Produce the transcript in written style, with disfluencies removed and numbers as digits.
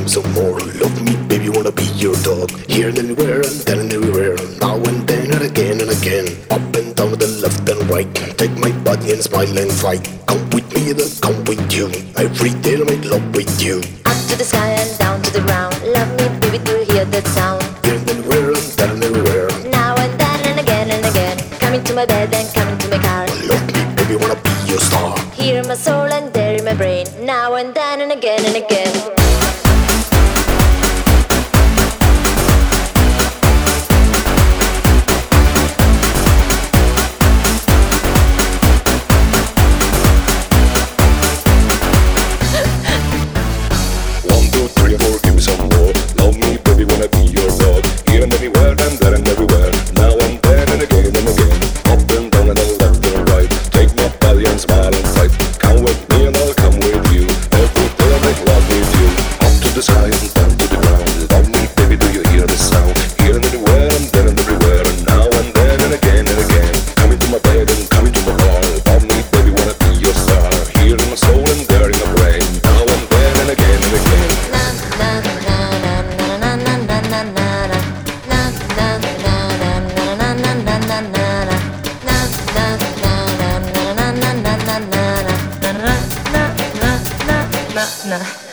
some more. Love me, baby, wanna be your dog. Here and everywhere and then and everywhere. Now and then and again and again. Up and down to the left and right. Take my body and smile and fight. Come with me and I'll come with you. Every day I'll make love with you. Up to the sky and down to the ground. Love me, baby, do you hear that sound? Here and everywhere and then and everywhere. Now and then and again and again. Come into my bed and come into my car. Love me, baby, wanna be your star. Here in my soul and there in my brain. Now and then and again and again. Nah.